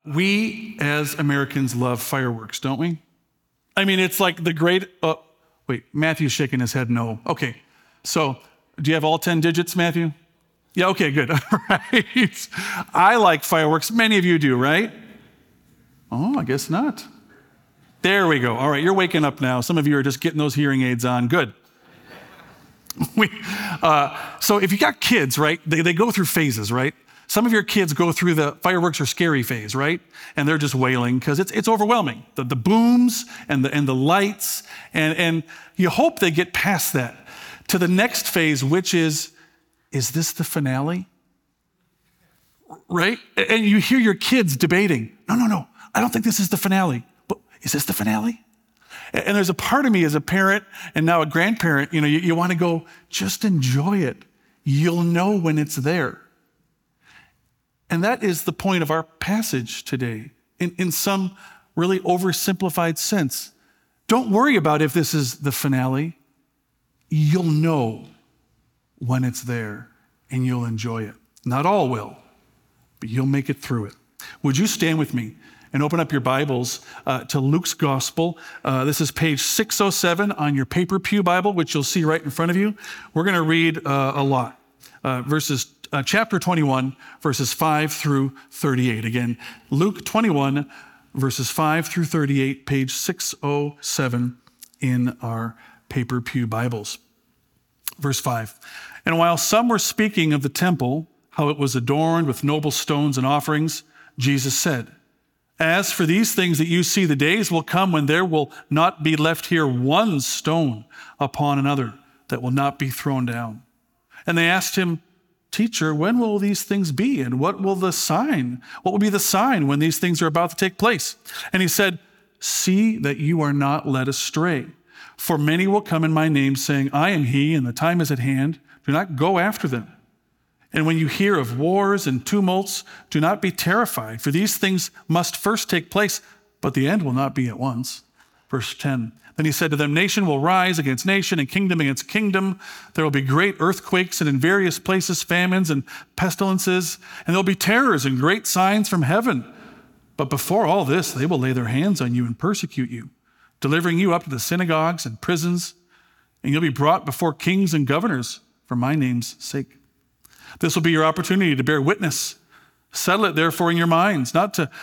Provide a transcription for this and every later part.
We as Americans love fireworks, don't we? I mean, it's like the great, wait, Matthew's shaking his head no. Okay, so do you have all 10 digits, Matthew? Yeah, okay, good. All right. I like fireworks. Many of you do, right? Oh, I guess not. There we go. All right, you're waking up now. Some of you are just getting those hearing aids on. Good. So if you got kids, right, they go through phases, right? Some of your kids go through the fireworks are scary phase, right? And they're just wailing because it's overwhelming. The booms and the lights, and you hope they get past that to the next phase, which is this the finale? Right? And you hear your kids debating, no, I don't think this is the finale. But is this the finale? And there's a part of me as a parent and now a grandparent, you want to go, just enjoy it. You'll know when it's there. And that is the point of our passage today, in some really oversimplified sense. Don't worry about if this is the finale. You'll know when it's there, and you'll enjoy it. Not all will, but you'll make it through it. Would you stand with me and open up your Bibles to Luke's Gospel? This is page 607 on your paper pew Bible, which you'll see right in front of you. We're going to read a lot. Chapter 21, verses 5 through 38. Again, Luke 21, verses 5 through 38, page 607 in our paper pew Bibles. Verse 5. And while some were speaking of the temple, how it was adorned with noble stones and offerings, Jesus said, as for these things that you see, the days will come when there will not be left here one stone upon another that will not be thrown down. And they asked him, Teacher, when will these things be? And what will be the sign when these things are about to take place? And he said, see that you are not led astray. For many will come in my name saying, I am he, and the time is at hand. Do not go after them. And when you hear of wars and tumults, do not be terrified, for these things must first take place, but the end will not be at once. Verse 10. Then he said to them, nation will rise against nation and kingdom against kingdom. There will be great earthquakes and in various places famines and pestilences, and there'll be terrors and great signs from heaven. But before all this, they will lay their hands on you and persecute you, delivering you up to the synagogues and prisons, and you'll be brought before kings and governors for my name's sake. This will be your opportunity to bear witness. Settle it therefore in your minds, not to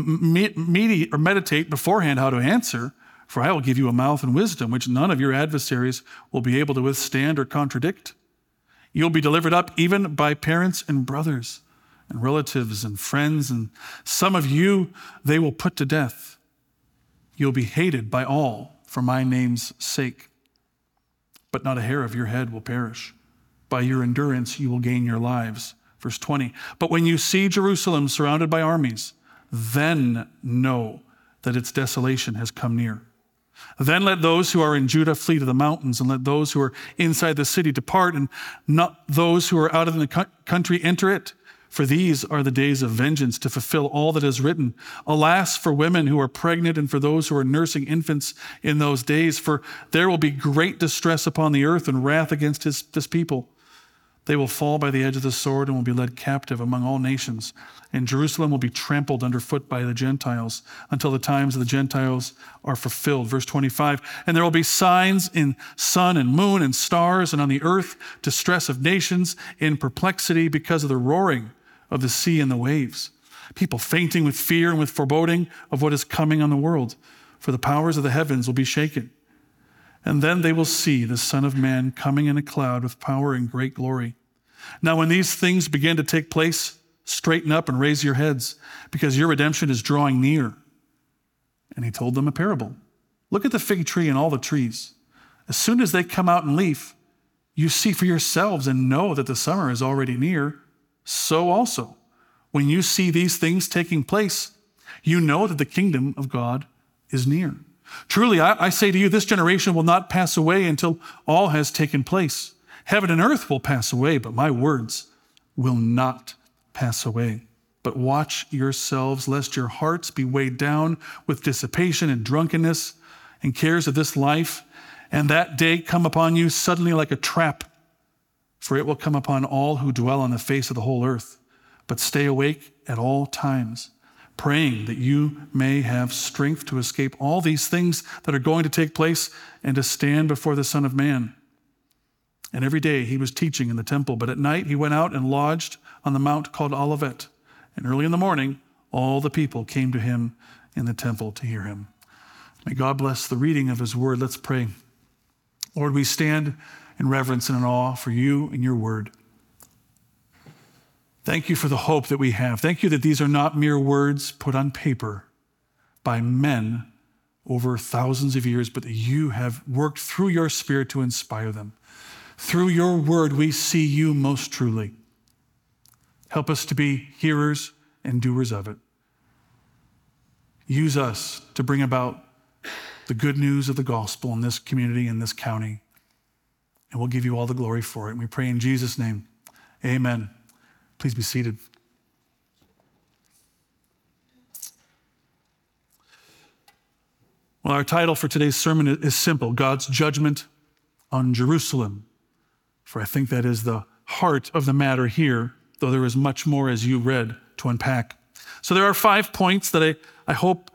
meditate beforehand how to answer, for I will give you a mouth and wisdom, which none of your adversaries will be able to withstand or contradict. You'll be delivered up even by parents and brothers and relatives and friends, and some of you they will put to death. You'll be hated by all for my name's sake, but not a hair of your head will perish. By your endurance you will gain your lives. Verse 20, but when you see Jerusalem surrounded by armies, then know that its desolation has come near. Then let those who are in Judah flee to the mountains, and let those who are inside the city depart, and not those who are out of the country enter it. For these are the days of vengeance, to fulfill all that is written. Alas, for women who are pregnant and for those who are nursing infants in those days, for there will be great distress upon the earth and wrath against this people. They will fall by the edge of the sword and will be led captive among all nations. And Jerusalem will be trampled underfoot by the Gentiles until the times of the Gentiles are fulfilled. Verse 25, and there will be signs in sun and moon and stars, and on the earth distress of nations in perplexity because of the roaring of the sea and the waves. People fainting with fear and with foreboding of what is coming on the world, for the powers of the heavens will be shaken. And then they will see the Son of Man coming in a cloud with power and great glory. Now, when these things begin to take place, straighten up and raise your heads, because your redemption is drawing near. And he told them a parable. Look at the fig tree and all the trees. As soon as they come out in leaf, you see for yourselves and know that the summer is already near. So also, when you see these things taking place, you know that the kingdom of God is near. Truly, I say to you, this generation will not pass away until all has taken place. Heaven and earth will pass away, but my words will not pass away. But watch yourselves, lest your hearts be weighed down with dissipation and drunkenness and cares of this life, and that day come upon you suddenly like a trap. For it will come upon all who dwell on the face of the whole earth. But stay awake at all times, praying that you may have strength to escape all these things that are going to take place and to stand before the Son of Man. And every day he was teaching in the temple, but at night he went out and lodged on the mount called Olivet. And early in the morning, all the people came to him in the temple to hear him. May God bless the reading of his word. Let's pray. Lord, we stand in reverence and in awe for you and your word. Thank you for the hope that we have. Thank you that these are not mere words put on paper by men over thousands of years, but that you have worked through your Spirit to inspire them. Through your word, we see you most truly. Help us to be hearers and doers of it. Use us to bring about the good news of the gospel in this community, in this county. And we'll give you all the glory for it. And we pray in Jesus' name. Amen. Please be seated. Well, our title for today's sermon is simple: God's judgment on Jerusalem. For I think that is the heart of the matter here, though there is much more, as you read, to unpack. So there are 5 points that I hope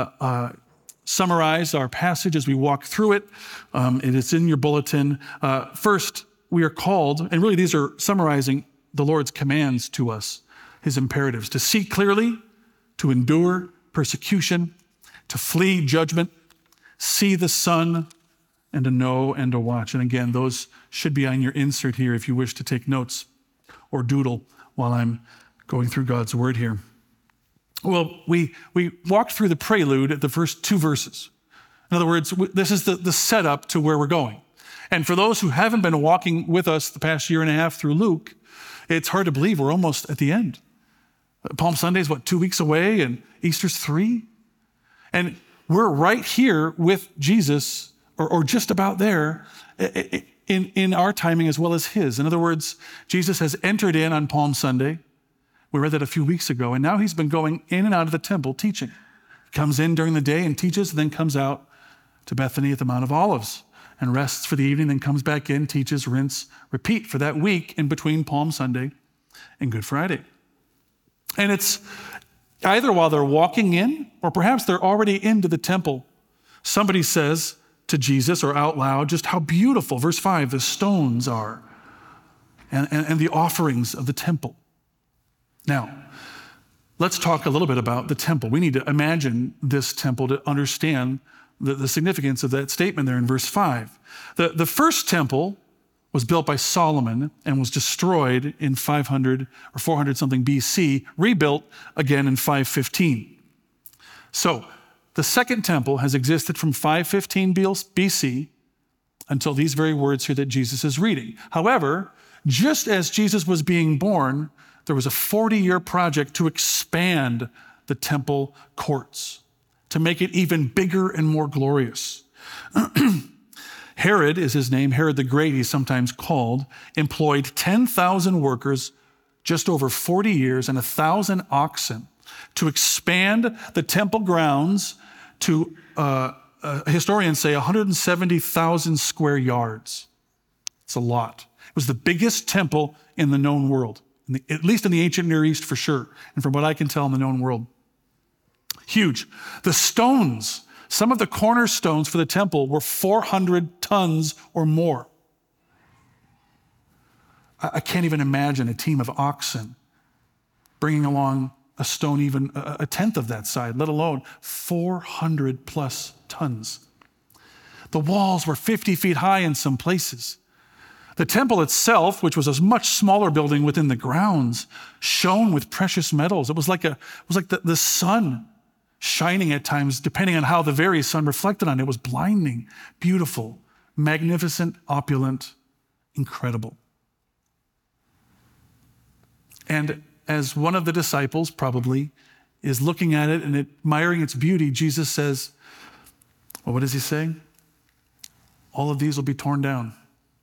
summarize our passage as we walk through it. It is in your bulletin. First, we are called, and really these are summarizing the Lord's commands to us, his imperatives: to see clearly, to endure persecution, to flee judgment, see the sun, and to know and to watch. And again, those should be on your insert here if you wish to take notes or doodle while I'm going through God's word here. Well, we walked through the prelude at the first 2 verses. In other words, this is the setup to where we're going. And for those who haven't been walking with us the past year and a half through Luke, it's hard to believe we're almost at the end. Palm Sunday is 2 weeks away, and Easter's 3. And we're right here with Jesus, or just about there, in our timing as well as his. In other words, Jesus has entered in on Palm Sunday. We read that a few weeks ago, and now he's been going in and out of the temple teaching. He comes in during the day and teaches, and then comes out to Bethany at the Mount of Olives and rests for the evening, then comes back in, teaches, rinse, repeat for that week in between Palm Sunday and Good Friday. And it's either while they're walking in, or perhaps they're already into the temple. Somebody says to Jesus, or out loud, just how beautiful, verse 5, the stones are and the offerings of the temple. Now, let's talk a little bit about the temple. We need to imagine this temple to understand the significance of that statement there in verse 5. The first temple was built by Solomon and was destroyed in 500 or 400 something BC, rebuilt again in 515. So the second temple has existed from 515 BC until these very words here that Jesus is reading. However, just as Jesus was being born, there was a 40-year project to expand the temple courts, to make it even bigger and more glorious. Herod is his name, Herod the Great, he's sometimes called, employed 10,000 workers, just over 40 years, and 1,000 oxen to expand the temple grounds to, historians say, 170,000 square yards. It's a lot. It was the biggest temple in the known world, at least in the ancient Near East for sure, and from what I can tell in the known world. Huge. The stones, some of the cornerstones for the temple were 400 tons or more. I can't even imagine a team of oxen bringing along a stone even a tenth of that size, let alone 400 plus tons. The walls were 50 feet high in some places. The temple itself, which was a much smaller building within the grounds, shone with precious metals. It was like the sun shining at times, depending on how the very sun reflected on it. It was blinding, beautiful, magnificent, opulent, incredible. And as one of the disciples probably is looking at it and admiring its beauty, Jesus says, well, what does he say? All of these will be torn down.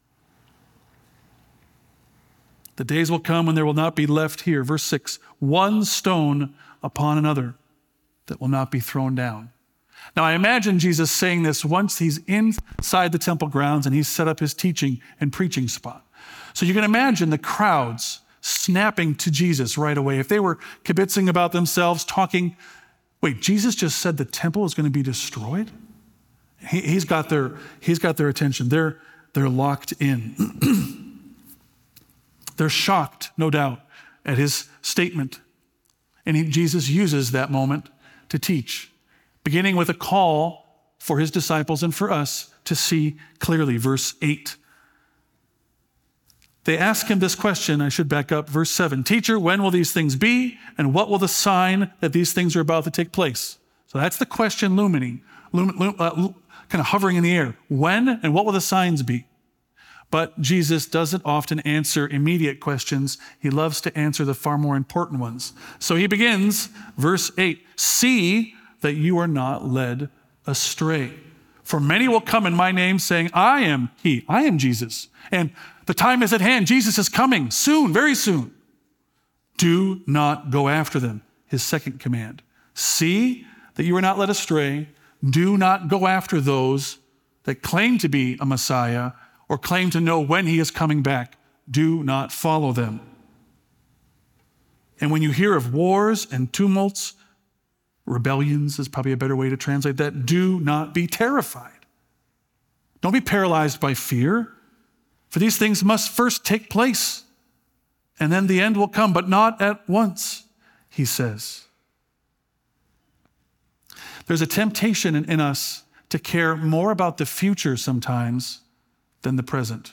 The days will come when there will not be left here, verse 6, one stone upon another that will not be thrown down. Now, I imagine Jesus saying this once he's inside the temple grounds and he's set up his teaching and preaching spot. So you can imagine the crowds snapping to Jesus right away. If they were kibitzing about themselves, talking Wait, Jesus just said the temple is going to be destroyed? He's got their attention. They're locked in. They're shocked, no doubt, at his statement. And Jesus uses that moment to teach, beginning with a call for his disciples and for us to see clearly. Verse 8. They ask him this question. I should back up. Verse 7. Teacher, when will these things be? And what will the sign that these things are about to take place? So that's the question looming, kind of hovering in the air. When and what will the signs be? But Jesus doesn't often answer immediate questions. He loves to answer the far more important ones. So he begins, verse 8, see that you are not led astray. For many will come in my name saying, I am he, I am Jesus. And the time is at hand. Jesus is coming soon, very soon. Do not go after them. His second command. See that you are not led astray. Do not go after those that claim to be a Messiah or claim to know when he is coming back. Do not follow them. And when you hear of wars and tumults, rebellions is probably a better way to translate that, do not be terrified. Don't be paralyzed by fear, for these things must first take place, and then the end will come, but not at once, he says. There's a temptation in us to care more about the future sometimes than the present.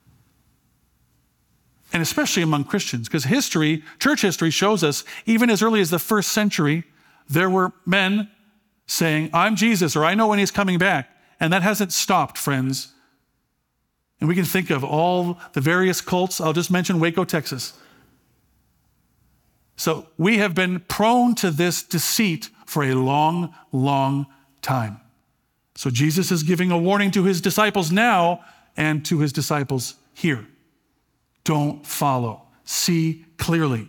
And especially among Christians, because church history shows us, even as early as the first century, there were men saying, I'm Jesus, or I know when he's coming back. And that hasn't stopped, friends. And we can think of all the various cults. I'll just mention Waco, Texas. So we have been prone to this deceit for a long, long time. So Jesus is giving a warning to his disciples now and to his disciples here. Don't follow. See clearly.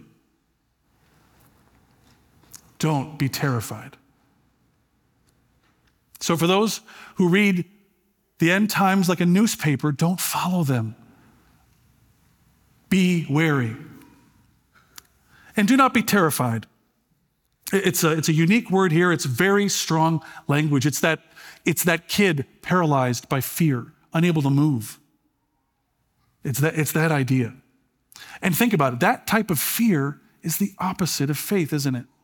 Don't be terrified. So for those who read the end times like a newspaper, don't follow them. Be wary. And do not be terrified. It's a unique word here. It's very strong language. It's that kid paralyzed by fear, unable to move. It's that idea. And think about it. That type of fear is the opposite of faith, isn't it?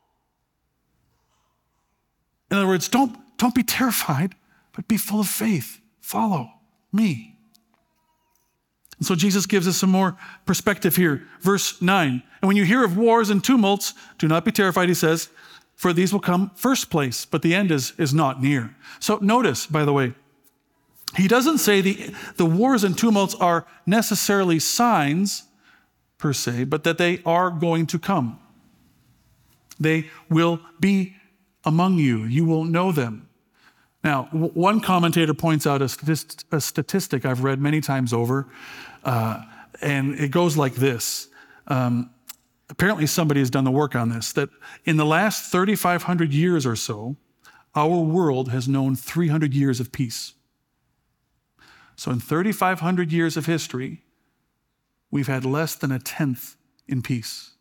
In other words, don't be terrified, but be full of faith. Follow me. And so Jesus gives us some more perspective here. Verse 9, and when you hear of wars and tumults, do not be terrified, he says, for these will come first place, but the end is not near. So notice, by the way, he doesn't say the wars and tumults are necessarily signs, per se, but that they are going to come. They will be among you. You will know them. Now, one commentator points out a statistic I've read many times over, and it goes like this. Apparently somebody has done the work on this, that in the last 3,500 years or so, our world has known 300 years of peace. So in 3,500 years of history, we've had less than a tenth in peace.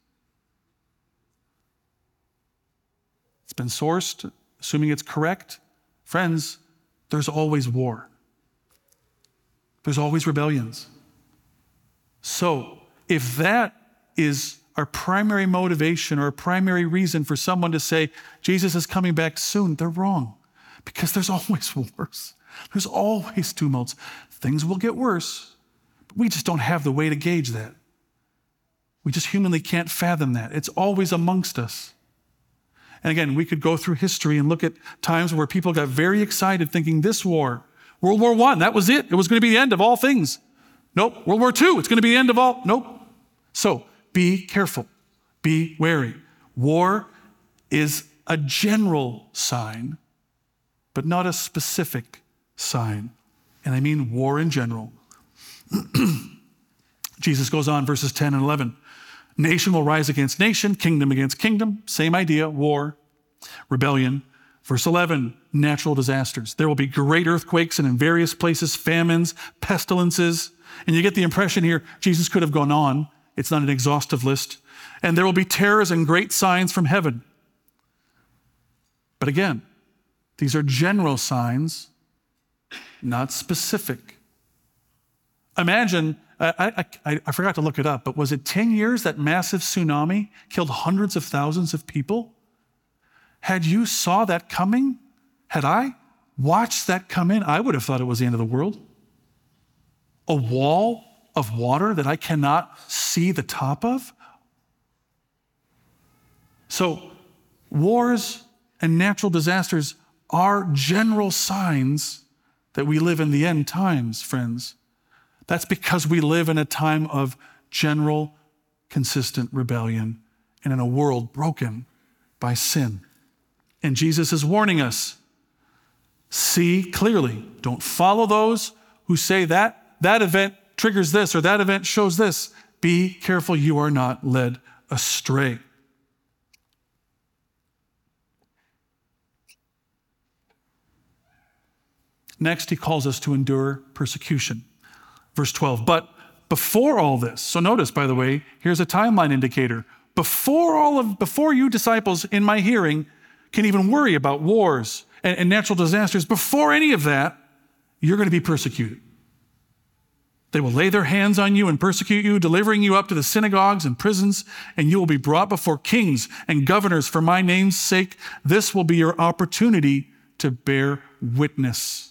It's been sourced, assuming it's correct. Friends, there's always war. There's always rebellions. So if that is our primary motivation or a primary reason for someone to say, Jesus is coming back soon, they're wrong. Because there's always wars. There's always tumults. Things will get worse, but we just don't have the way to gauge that. We just humanly can't fathom that. It's always amongst us. And again, we could go through history and look at times where people got very excited thinking this war, World War I, that was it. It was going to be the end of all things. Nope. World War II, it's going to be the end of all. Nope. So be careful. Be wary. War is a general sign, but not a specific sign. And I mean war in general. Jesus goes on, verses 10 and 11. Nation will rise against nation, kingdom against kingdom. Same idea, war, rebellion. Verse 11, natural disasters. There will be great earthquakes and in various places famines, pestilences. And you get the impression here, Jesus could have gone on. It's not an exhaustive list. And there will be terrors and great signs from heaven. But again, these are general signs, not specific. Imagine, I forgot to look it up, but was it 10 years that massive tsunami killed hundreds of thousands of people? Had you saw that coming? Had I watched that come in? I would have thought it was the end of the world. A wall of water that I cannot see the top of? So wars and natural disasters are general signs that we live in the end times, friends. That's because we live in a time of general, consistent rebellion and in a world broken by sin. And Jesus is warning us, see clearly. Don't follow those who say that event triggers this or that event shows this. Be careful you are not led astray. Next, he calls us to endure persecution. Verse 12, but before all this, so notice, by the way, here's a timeline indicator. Before you disciples in my hearing can even worry about wars and natural disasters, before any of that, you're going to be persecuted. They will lay their hands on you and persecute you, delivering you up to the synagogues and prisons, and you will be brought before kings and governors for my name's sake. This will be your opportunity to bear witness.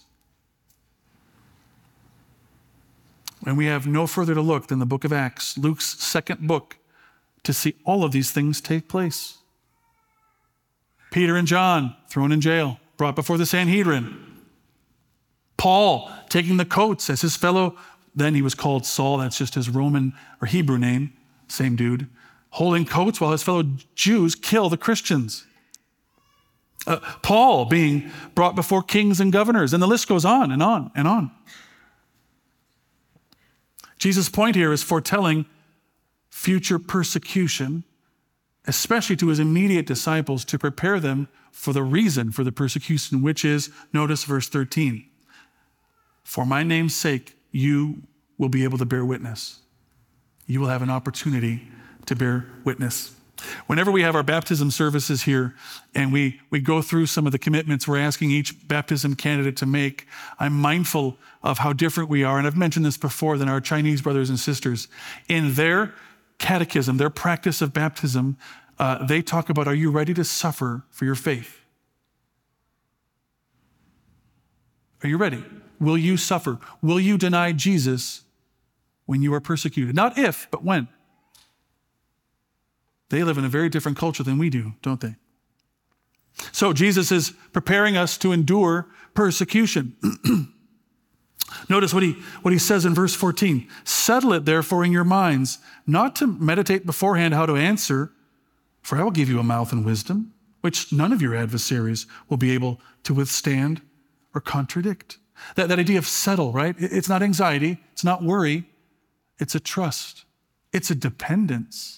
And we have no further to look than the book of Acts, Luke's second book, to see all of these things take place. Peter and John thrown in jail, brought before the Sanhedrin. Paul taking the coats as his fellow, then he was called Saul, that's just his Roman or Hebrew name, same dude, holding coats while his fellow Jews kill the Christians. Paul being brought before kings and governors, and the list goes on and on and on. Jesus' point here is foretelling future persecution, especially to his immediate disciples, to prepare them for the reason for the persecution, which is, notice verse 13, for my name's sake, you will be able to bear witness. You will have an opportunity to bear witness. Whenever we have our baptism services here and we go through some of the commitments we're asking each baptism candidate to make, I'm mindful of how different we are. And I've mentioned this before than our Chinese brothers and sisters. In their catechism, their practice of baptism, they talk about, are you ready to suffer for your faith? Are you ready? Will you suffer? Will you deny Jesus when you are persecuted? Not if, but when. They live in a very different culture than we do, don't they? So Jesus is preparing us to endure persecution. Notice what he says in verse 14. Settle it therefore in your minds, not to meditate beforehand how to answer, for I will give you a mouth and wisdom, which none of your adversaries will be able to withstand or contradict. That idea of settle, right? It's not anxiety, it's not worry, it's a trust, it's a dependence.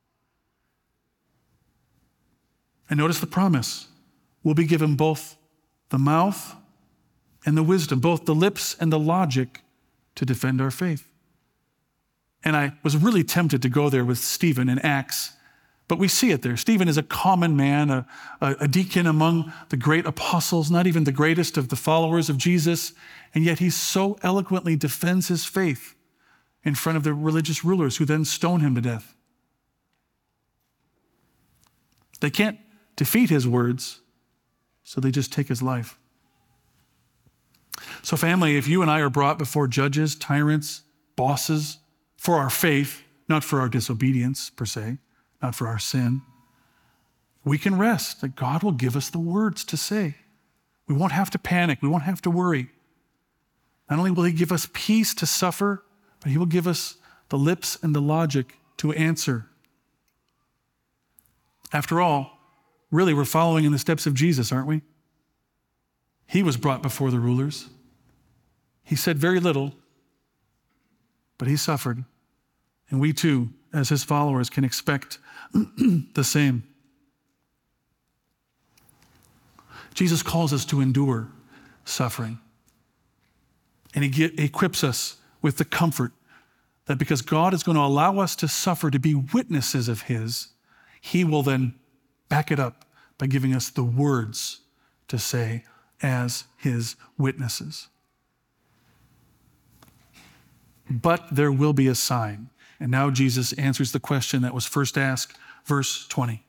And notice the promise. We'll be given both the mouth and the wisdom, both the lips and the logic to defend our faith. And I was really tempted to go there with Stephen in Acts, but we see it there. Stephen is a common man, a deacon among the great apostles, not even the greatest of the followers of Jesus, and yet he so eloquently defends his faith in front of the religious rulers who then stone him to death. They can't defeat his words, so they just take his life. So family, if you and I are brought before judges, tyrants, bosses, for our faith, not for our disobedience per se, not for our sin, we can rest that God will give us the words to say. We won't have to panic. We won't have to worry. Not only will he give us peace to suffer, but he will give us the lips and the logic to answer. After all, really, we're following in the steps of Jesus, aren't we? He was brought before the rulers. He said very little, but he suffered. And we too, as his followers, can expect the same. Jesus calls us to endure suffering. And he equips us with the comfort that because God is going to allow us to suffer, to be witnesses of his, he will then back it up by giving us the words to say as his witnesses. But there will be a sign. And now Jesus answers the question that was first asked, verse 20.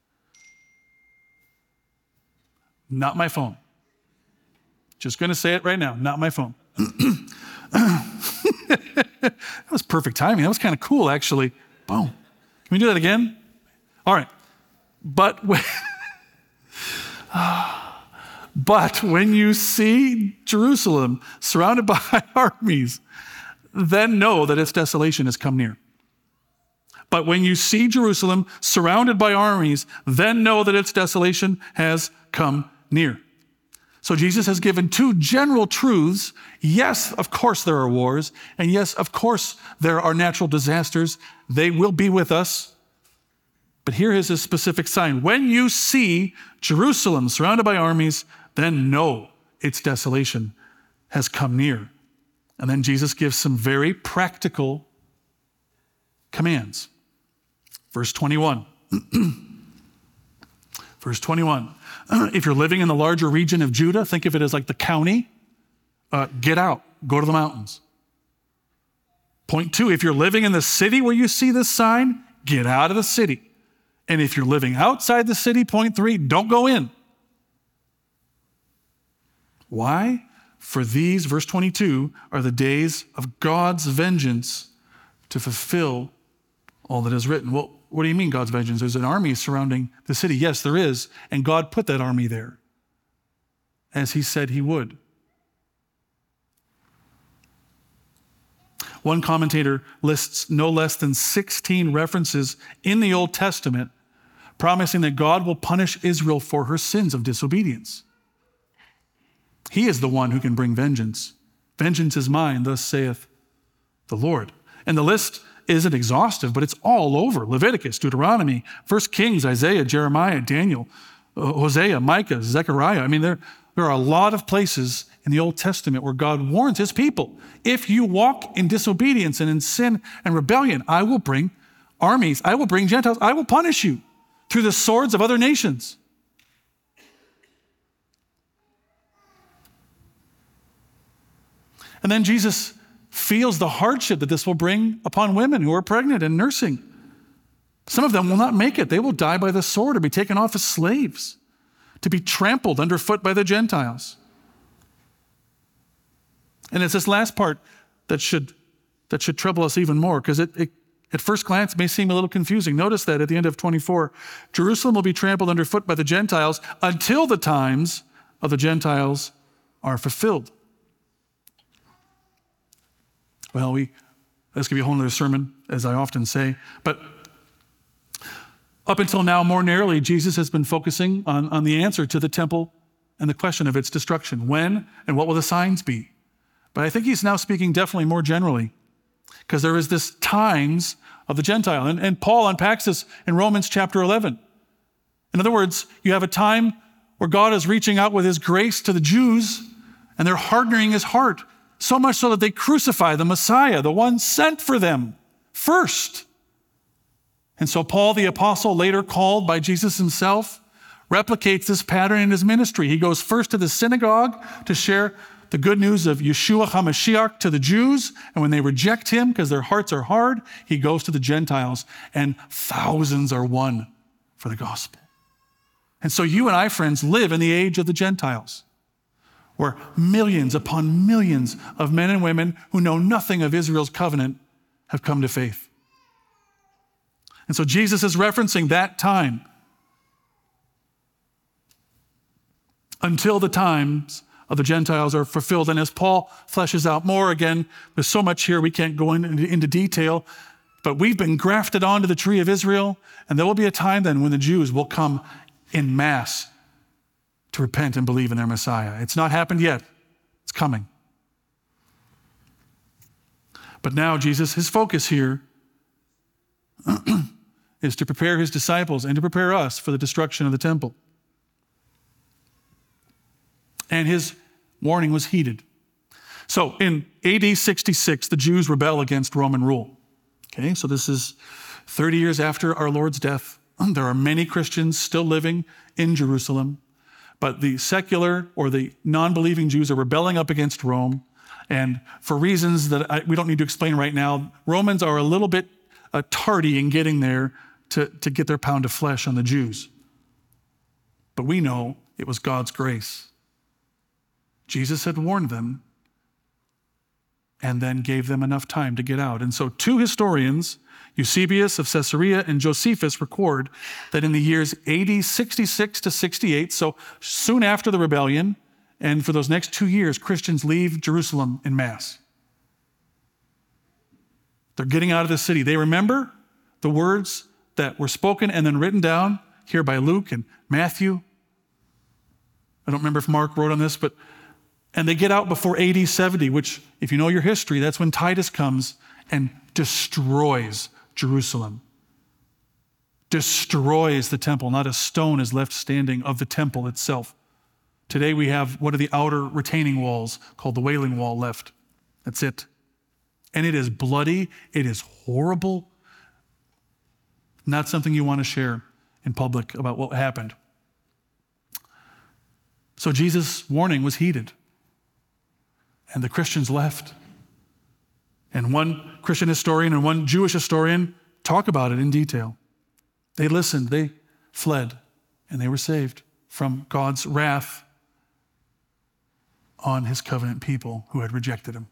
Not my phone. Just going to say it right now, not my phone. That was perfect timing. That was kind of cool, actually. Boom. Can we do that again? All right. But when you see Jerusalem surrounded by armies, then know that its desolation has come near. But when you see Jerusalem surrounded by armies, then know that its desolation has come near. So Jesus has given two general truths. Yes, of course there are wars. And yes, of course there are natural disasters. They will be with us. But here is a specific sign. When you see Jerusalem surrounded by armies, then know its desolation has come near. And then Jesus gives some very practical commands. Verse 21. Verse 21. If you're living in the larger region of Judah, think of it as like the county, get out, go to the mountains. Point 2, if you're living in the city where you see this sign, get out of the city. And if you're living outside the city, point 3, don't go in. Why? For these, verse 22, are the days of God's vengeance to fulfill all that is written. Well, what do you mean God's vengeance? There's an army surrounding the city. Yes, there is. And God put that army there, as he said he would. One commentator lists no less than 16 references in the Old Testament promising that God will punish Israel for her sins of disobedience. He is the one who can bring vengeance. Vengeance is mine, thus saith the Lord. And the list isn't exhaustive, but it's all over. Leviticus, Deuteronomy, 1 Kings, Isaiah, Jeremiah, Daniel, Hosea, Micah, Zechariah. I mean, there are a lot of places in the Old Testament where God warns his people. If you walk in disobedience and in sin and rebellion, I will bring armies, I will bring Gentiles, I will punish you through the swords of other nations. And then Jesus feels the hardship that this will bring upon women who are pregnant and nursing. Some of them will not make it. They will die by the sword or be taken off as slaves, to be trampled underfoot by the Gentiles. And it's this last part that should trouble us even more, because it at first glance may seem a little confusing. Notice that at the end of 24, Jerusalem will be trampled underfoot by the Gentiles until the times of the Gentiles are fulfilled. Well, this could be a whole other sermon, as I often say, but up until now, more narrowly, Jesus has been focusing on the answer to the temple and the question of its destruction. When and what will the signs be? But I think he's now speaking definitely more generally, because there is this times of the Gentile. And Paul unpacks this in Romans chapter 11. In other words, you have a time where God is reaching out with his grace to the Jews, and they're hardening his heart, so much so that they crucify the Messiah, the one sent for them first. And so Paul, the apostle, later called by Jesus himself, replicates this pattern in his ministry. He goes first to the synagogue to share the good news of Yeshua HaMashiach to the Jews, and when they reject him because their hearts are hard, he goes to the Gentiles, and thousands are won for the gospel. And so you and I, friends, live in the age of the Gentiles, where millions upon millions of men and women who know nothing of Israel's covenant have come to faith. And so Jesus is referencing that time until the times of the Gentiles are fulfilled. And as Paul fleshes out more, again, there's so much here we can't go into detail, but we've been grafted onto the tree of Israel, and there will be a time then when the Jews will come in mass to repent and believe in their Messiah. It's not happened yet. It's coming. But now Jesus, his focus here is to prepare his disciples and to prepare us for the destruction of the temple. And his warning was heeded. So in AD 66, the Jews rebel against Roman rule. Okay, so this is 30 years after our Lord's death There are many Christians still living in Jerusalem, but the secular or the non-believing Jews are rebelling up against Rome. And for reasons that we don't need to explain right now, Romans are a little bit tardy in getting there to get their pound of flesh on the Jews. But we know it was God's grace. Jesus had warned them and then gave them enough time to get out. And so two historians, Eusebius of Caesarea and Josephus, record that in the years AD 66 to 68, so soon after the rebellion, and for those next 2 years, Christians leave Jerusalem en masse. They're getting out of the city. They remember the words that were spoken and then written down here by Luke and Matthew. I don't remember if Mark wrote on this, and they get out before AD 70, which, if you know your history, that's when Titus comes and destroys Jerusalem. Destroys the temple. Not a stone is left standing of the temple itself. Today we have one of the outer retaining walls called the Wailing Wall left. That's it. And it is bloody. It is horrible. Not something you want to share in public about what happened. So Jesus' warning was heeded. And the Christians left. And one Christian historian and one Jewish historian talk about it in detail. They listened, they fled, and they were saved from God's wrath on his covenant people who had rejected him.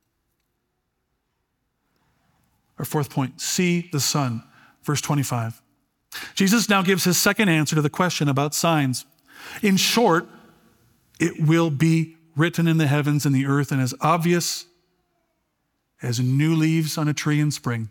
Our fourth point, see the Son, verse 25. Jesus now gives his second answer to the question about signs. In short, it will be written in the heavens and the earth and as obvious as new leaves on a tree in spring.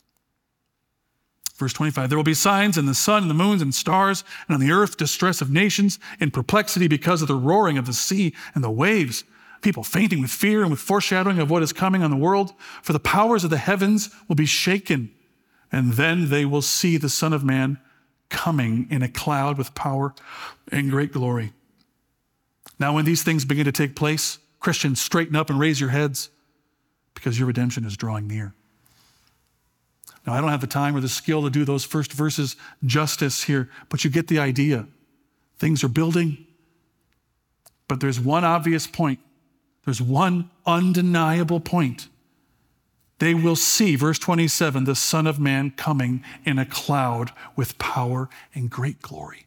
Verse 25, there will be signs in the sun and the moons and stars, and on the earth distress of nations in perplexity because of the roaring of the sea and the waves, people fainting with fear and with foreshadowing of what is coming on the world. For the powers of the heavens will be shaken, and then they will see the Son of Man coming in a cloud with power and great glory. Now, when these things begin to take place, Christians, straighten up and raise your heads because your redemption is drawing near. Now, I don't have the time or the skill to do those first verses justice here, but you get the idea. Things are building, but there's one obvious point. There's one undeniable point. They will see, verse 27, the Son of Man coming in a cloud with power and great glory.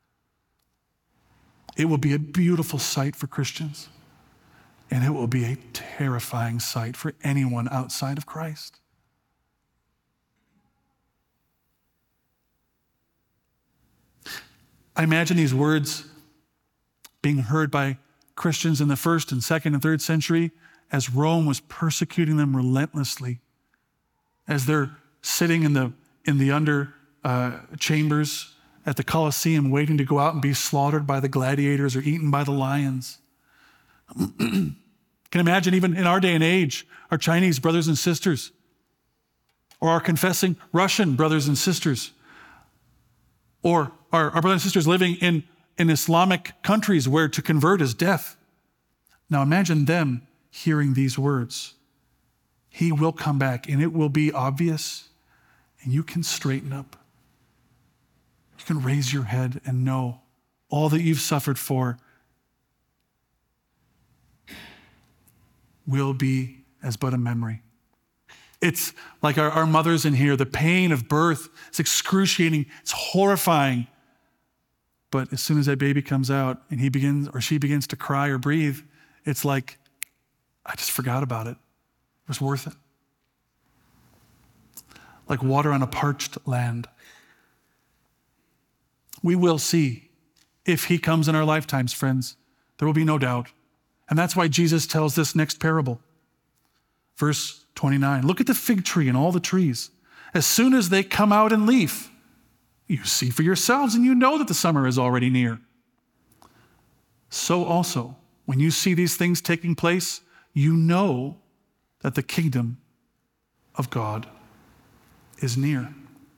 It will be a beautiful sight for Christians, and it will be a terrifying sight for anyone outside of Christ. I imagine these words being heard by Christians in the first and second and third century as Rome was persecuting them relentlessly, as they're sitting in the under chambers at the Colosseum waiting to go out and be slaughtered by the gladiators or eaten by the lions. Can imagine even in our day and age, our Chinese brothers and sisters, or our confessing Russian brothers and sisters, or our brothers and sisters living in Islamic countries where to convert is death. Now imagine them hearing these words. He will come back, and it will be obvious, and you can straighten up. You can raise your head and know all that you've suffered for will be as but a memory. It's like our mothers in here, the pain of birth, it's excruciating, it's horrifying. But as soon as that baby comes out and he begins or she begins to cry or breathe, it's like, I just forgot about it. It was worth it. Like water on a parched land. We will see if he comes in our lifetimes, friends. There will be no doubt. And that's why Jesus tells this next parable. Verse 29, look at the fig tree and all the trees. As soon as they come out in leaf, you see for yourselves and you know that the summer is already near. So also, when you see these things taking place, you know that the kingdom of God is near.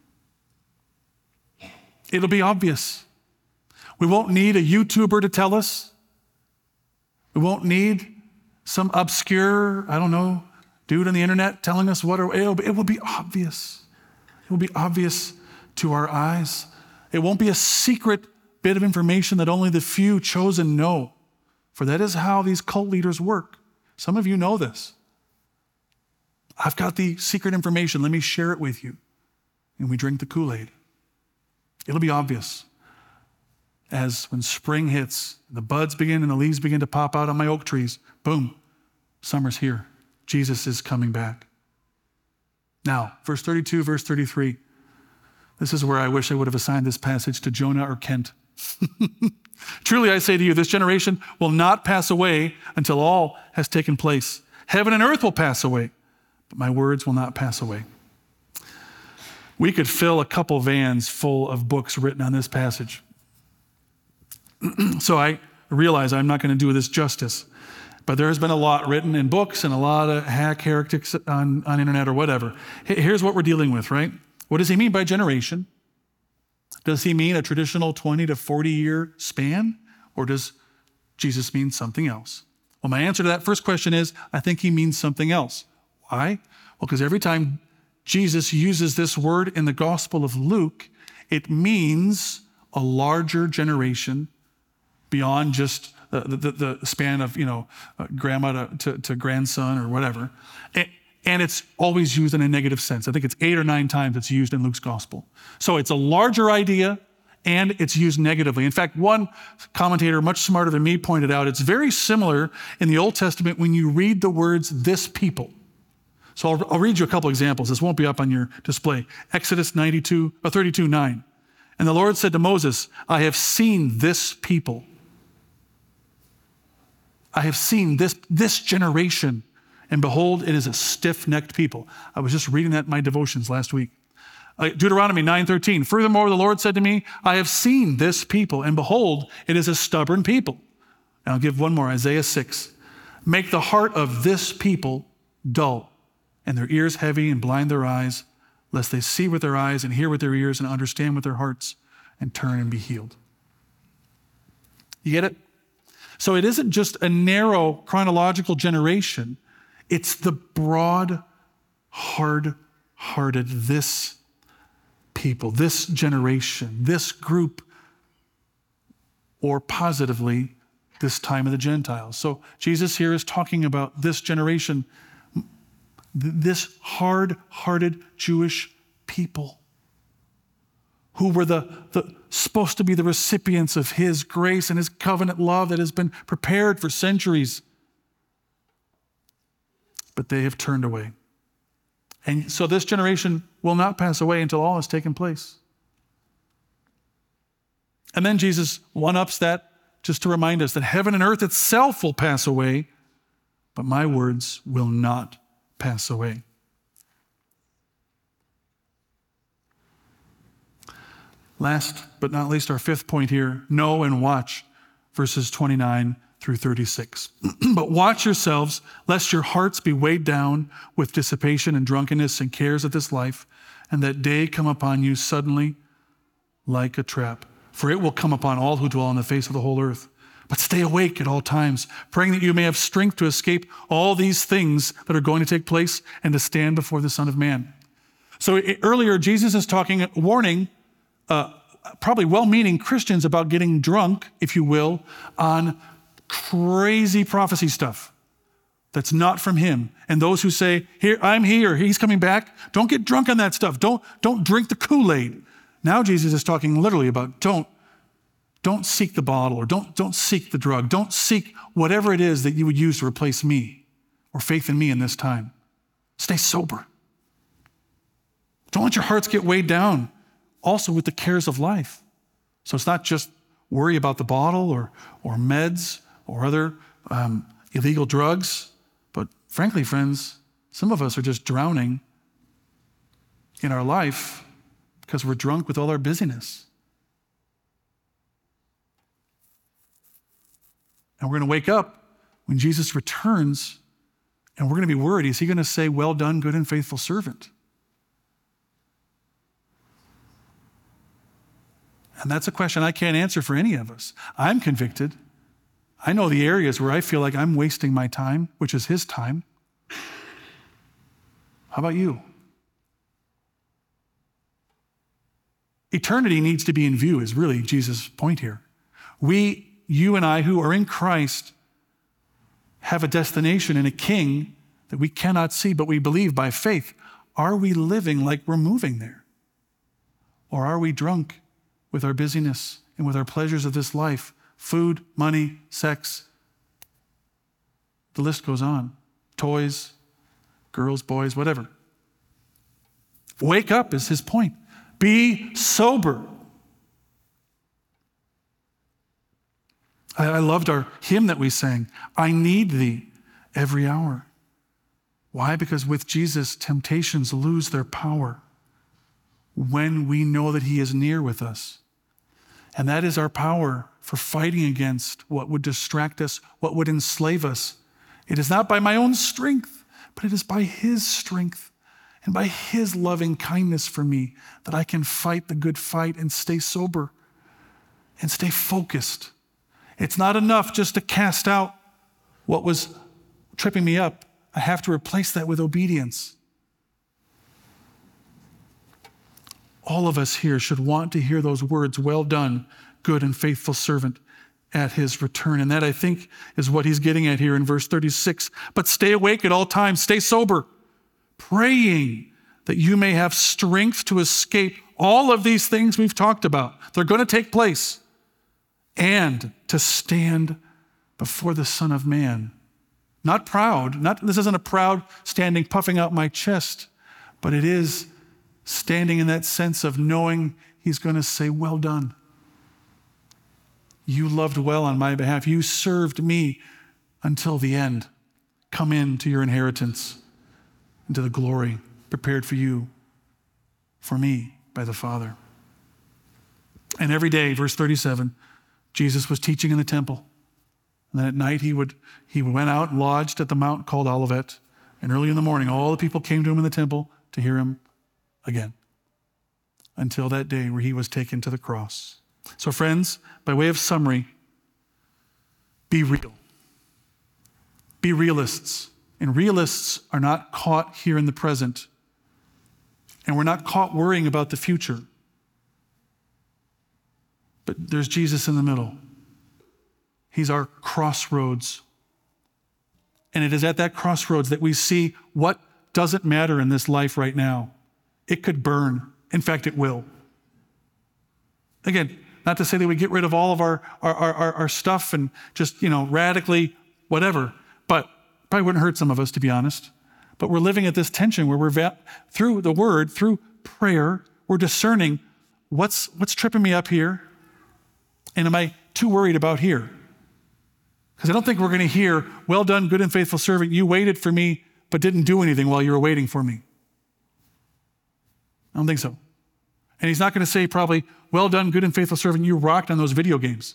It'll be obvious. We won't need a YouTuber to tell us. We won't need some obscure, dude on the internet telling us it will be obvious. It will be obvious to our eyes. It won't be a secret bit of information that only the few chosen know, for that is how these cult leaders work. Some of you know this. I've got the secret information. Let me share it with you. And we drink the Kool-Aid. It'll be obvious as when spring hits, the buds begin and the leaves begin to pop out on my oak trees. Boom, summer's here. Jesus is coming back. Now, verse 32, verse 33. This is where I wish I would have assigned this passage to Jonah or Kent. Truly I say to you, this generation will not pass away until all has taken place. Heaven and earth will pass away, but my words will not pass away. We could fill a couple vans full of books written on this passage. So I realize I'm not going to do this justice, but there has been a lot written in books and a lot of hack heretics on internet or whatever. Here's what we're dealing with, right? What does he mean by generation? Does he mean a traditional 20 to 40 year span? Or does Jesus mean something else? Well, my answer to that first question is, I think he means something else. Why? Well, because every time Jesus uses this word in the Gospel of Luke, it means a larger generation beyond just the span of, grandma to grandson or whatever. And it's always used in a negative sense. I think it's 8 or 9 times it's used in Luke's gospel. So it's a larger idea and it's used negatively. In fact, one commentator much smarter than me pointed out it's very similar in the Old Testament when you read the words, this people. So I'll read you a couple examples. This won't be up on your display. Exodus 32:9. And the Lord said to Moses, I have seen this people. I have seen this generation. And behold, it is a stiff-necked people. I was just reading that in my devotions last week. Deuteronomy 9:13. Furthermore, the Lord said to me, I have seen this people, and behold, it is a stubborn people. And I'll give one more, Isaiah 6. Make the heart of this people dull, and their ears heavy, and blind their eyes, lest they see with their eyes and hear with their ears and understand with their hearts and turn and be healed. You get it? So it isn't just a narrow chronological generation. It's the broad, hard-hearted, this people, this generation, this group, or positively, this time of the Gentiles. So Jesus here is talking about this generation, this hard-hearted Jewish people who were supposed to be the recipients of his grace and his covenant love that has been prepared for centuries. But they have turned away. And so this generation will not pass away until all has taken place. And then Jesus one-ups that just to remind us that heaven and earth itself will pass away, but my words will not pass away. Last but not least, our fifth point here, know and watch, verses 29 through 36. But watch yourselves, lest your hearts be weighed down with dissipation and drunkenness and cares of this life, and that day come upon you suddenly like a trap. For it will come upon all who dwell on the face of the whole earth. But stay awake at all times, praying that you may have strength to escape all these things that are going to take place and to stand before the Son of Man. So earlier, Jesus is warning probably well-meaning Christians about getting drunk, if you will, on crazy prophecy stuff that's not from him. And those who say, here, I'm here, he's coming back, don't get drunk on that stuff. Don't drink the Kool-Aid. Now Jesus is talking literally about don't seek the bottle, or don't seek the drug. Don't seek whatever it is that you would use to replace me or faith in me in this time. Stay sober. Don't let your hearts get weighed down also with the cares of life. So it's not just worry about the bottle or meds or other illegal drugs. But frankly, friends, some of us are just drowning in our life because we're drunk with all our busyness. And we're going to wake up when Jesus returns, and we're going to be worried. Is he going to say, well done, good and faithful servant? And that's a question I can't answer for any of us. I'm convicted. I know the areas where I feel like I'm wasting my time, which is his time. How about you? Eternity needs to be in view is really Jesus' point here. You and I who are in Christ have a destination and a king that we cannot see, but we believe by faith. Are we living like we're moving there? Or are we drunk with our busyness and with our pleasures of this life? Food, money, sex. The list goes on. Toys, girls, boys, whatever. Wake up is his point. Be sober. I loved our hymn that we sang, I need thee every hour. Why? Because with Jesus, temptations lose their power when we know that he is near with us. And that is our power for fighting against what would distract us, what would enslave us. It is not by my own strength, but it is by his strength and by his loving kindness for me that I can fight the good fight and stay sober and stay focused. It's not enough just to cast out what was tripping me up. I have to replace that with obedience. All of us here should want to hear those words, well done, good and faithful servant, at his return. And that, I think, is what he's getting at here in verse 36. But stay awake at all times, stay sober, praying that you may have strength to escape all of these things we've talked about. They're going to take place. And to stand before the Son of Man. Not proud, this isn't a proud standing puffing out my chest, but it is standing in that sense of knowing he's going to say, well done. You loved well on my behalf. You served me until the end. Come into your inheritance, into the glory prepared for you, for me, by the Father. And every day, verse 37, Jesus was teaching in the temple. And then at night he went out and lodged at the mount called Olivet. And early in the morning, all the people came to him in the temple to hear him again. Until that day where he was taken to the cross. So friends, by way of summary, be real. Be realists. And realists are not caught here in the present. And we're not caught worrying about the future. But there's Jesus in the middle. He's our crossroads. And it is at that crossroads that we see what doesn't matter in this life right now. It could burn. In fact, it will. Again, not to say that we get rid of all of our stuff and just, radically whatever, but probably wouldn't hurt some of us, to be honest. But we're living at this tension where we're through the word, through prayer, we're discerning what's tripping me up here. And am I too worried about here? Because I don't think we're going to hear, well done, good and faithful servant. You waited for me, but didn't do anything while you were waiting for me. I don't think so. And he's not going to say probably, well done, good and faithful servant. You rocked on those video games.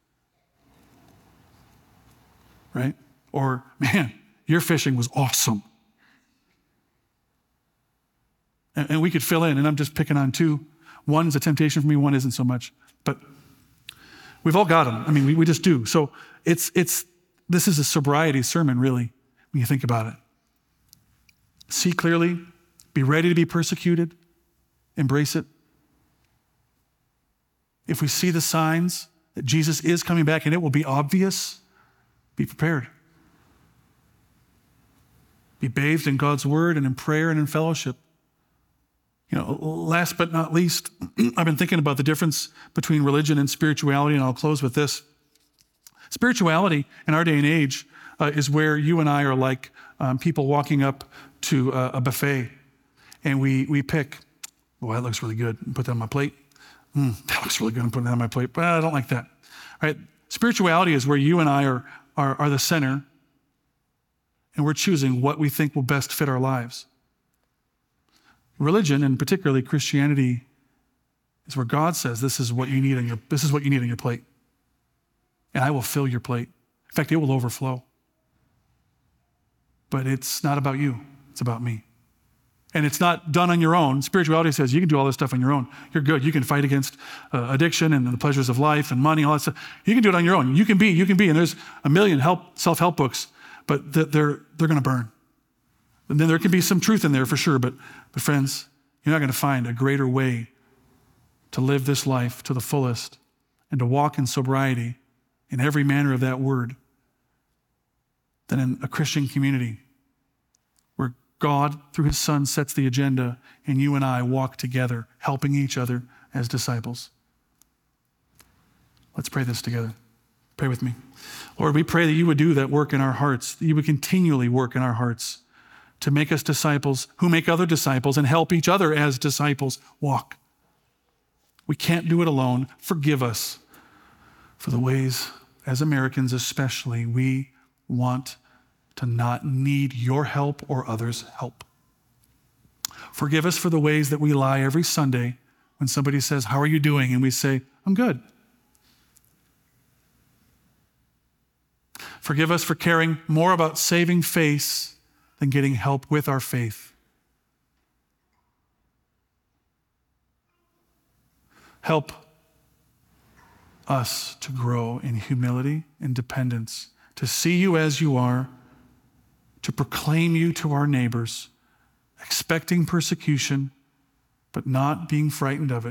Right? Or, man, your fishing was awesome. And we could fill in, and I'm just picking on two. One is a temptation for me, one isn't so much. But we've all got them. I mean, we just do. So this is a sobriety sermon, really, when you think about it. See clearly, be ready to be persecuted, embrace it. If we see the signs that Jesus is coming back and it will be obvious, be prepared. Be bathed in God's word and in prayer and in fellowship. Last but not least, I've been thinking about the difference between religion and spirituality, and I'll close with this. Spirituality in our day and age is where you and I are like people walking up to a buffet, and we pick, oh, that looks really good, and put that on my plate. That looks really good, and put that on my plate, but I don't like that. All right? Spirituality is where you and I are the center, and we're choosing what we think will best fit our lives. Religion, and particularly Christianity, is where God says, this is what you need on your plate. And I will fill your plate. In fact, it will overflow. But it's not about you. It's about me. And it's not done on your own. Spirituality says you can do all this stuff on your own. You're good. You can fight against addiction and the pleasures of life and money, all that stuff. You can do it on your own. You can be. And there's a million self-help books, but they're going to burn. And then there can be some truth in there for sure, but friends, you're not going to find a greater way to live this life to the fullest and to walk in sobriety in every manner of that word than in a Christian community where God, through his Son, sets the agenda and you and I walk together, helping each other as disciples. Let's pray this together. Pray with me. Lord, we pray that you would do that work in our hearts, that you would continually work in our hearts to make us disciples who make other disciples and help each other as disciples walk. We can't do it alone. Forgive us for the ways, as Americans especially, we want to not need your help or others' help. Forgive us for the ways that we lie every Sunday when somebody says, "How are you doing?" and we say, "I'm good." Forgive us for caring more about saving face than getting help with our faith. Help us to grow in humility and dependence, to see you as you are, to proclaim you to our neighbors, expecting persecution, but not being frightened of it.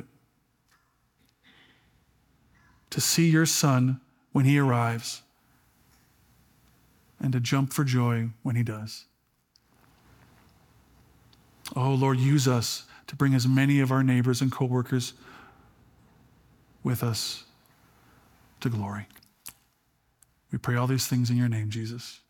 To see your Son when he arrives, and to jump for joy when he does. Oh, Lord, use us to bring as many of our neighbors and coworkers with us to glory. We pray all these things in your name, Jesus.